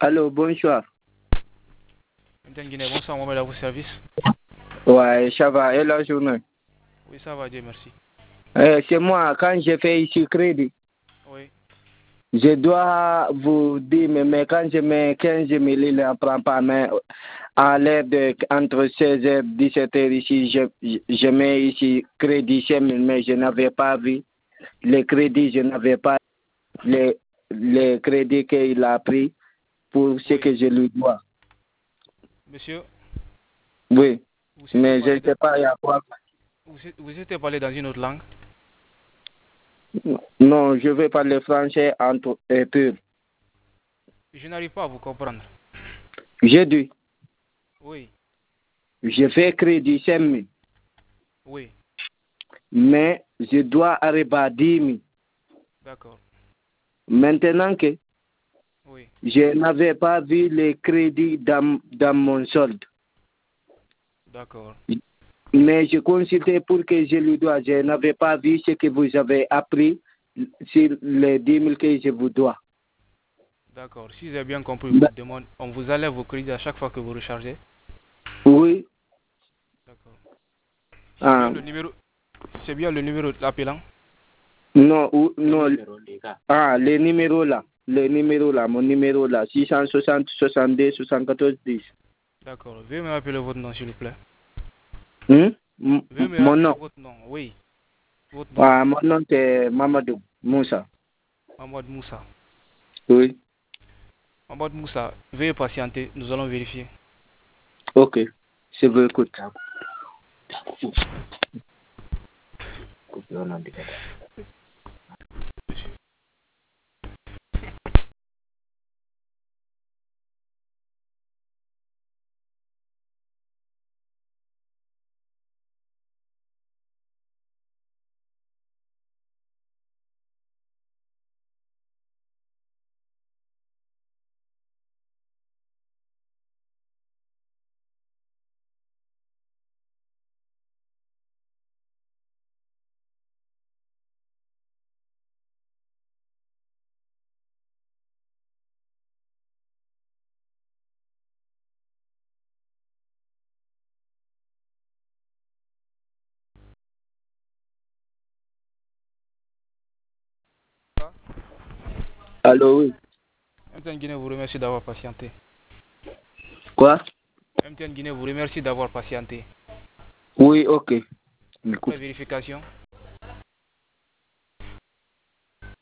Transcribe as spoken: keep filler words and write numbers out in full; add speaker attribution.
Speaker 1: Allô, bonsoir.
Speaker 2: M T N Guinée, bonsoir, Mohamed à vos services.
Speaker 1: Ouais, ça va, et la journée?
Speaker 2: Oui, ça va, Dieu merci.
Speaker 1: Euh, c'est moi, quand j'ai fait ici crédit,
Speaker 2: Oui.
Speaker 1: je dois vous dire, mais, mais quand je mets quinze mille, il ne prend pas, mais à l'heure de entre seize heures et dix-sept heures ici, je, je mets ici crédit cinq mille, mais je n'avais pas vu les crédits, je n'avais pas les, les crédits qu'il a pris pour ce
Speaker 2: Oui.
Speaker 1: que je lui dois.
Speaker 2: Monsieur,
Speaker 1: Oui,
Speaker 2: vous souhaitez
Speaker 1: mais je ne
Speaker 2: parler, de...
Speaker 1: sais pas il y a quoi.
Speaker 2: vous, vous souhaitez parler dans une autre langue?
Speaker 1: Non, je veux parler français entre et pur.
Speaker 2: Je n'arrive pas à vous comprendre.
Speaker 1: J'ai dit,
Speaker 2: Oui.
Speaker 1: je fais crédit cinq mille,
Speaker 2: Oui.
Speaker 1: mais je dois arriver à dix mille.
Speaker 2: D'accord.
Speaker 1: Maintenant que
Speaker 2: Oui.
Speaker 1: je n'avais pas vu les crédits dans, dans mon solde,
Speaker 2: D'accord.
Speaker 1: mais je consultais pour que je lui dois. Je n'avais pas vu ce que vous avez appris sur les dix mille que je vous dois.
Speaker 2: D'accord. Si j'ai bien compris votre demande, on vous enlève vos crédits à chaque fois que vous rechargez?
Speaker 1: Oui.
Speaker 2: D'accord. C'est
Speaker 1: Ah.
Speaker 2: bien le numéro, c'est bien le numéro de l'appelant?
Speaker 1: Non, ou, non. Ah, les numéros là. Les numéros là, mon numéro là, six cent soixante, soixante-deux, soixante-quatorze, dix.
Speaker 2: D'accord. Veuillez me rappeler votre nom, s'il vous plaît.
Speaker 1: Hmm?
Speaker 2: Veuillez me
Speaker 1: Mon
Speaker 2: rappeler
Speaker 1: nom.
Speaker 2: votre nom. Oui. Votre nom.
Speaker 1: Ah, mon nom c'est Mamadou Moussa.
Speaker 2: Mahmoud Moussa.
Speaker 1: Oui.
Speaker 2: Mahmoud Moussa, veuillez patienter, nous allons vérifier.
Speaker 1: Ok, je vous écoute. Allô, oui.
Speaker 2: M T N Guinée vous remercie d'avoir patienté.
Speaker 1: Quoi?
Speaker 2: M T N Guinée vous remercie d'avoir patienté.
Speaker 1: Oui, ok.
Speaker 2: Après vérification,